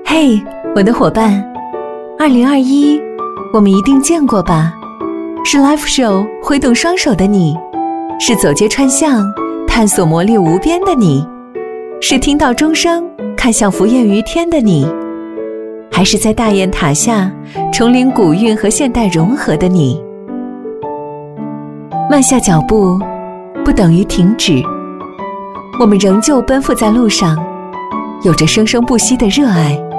嘿，我的伙伴，2021，我们一定见过吧？是 Live Show 挥动双手的你，是走街串巷探索魔力无边的你，是听到钟声看向浮艳于天的你，还是在大雁塔下重临古韵和现代融合的你？慢下脚步不等于停止，我们仍旧奔赴在路上，有着生生不息的热爱。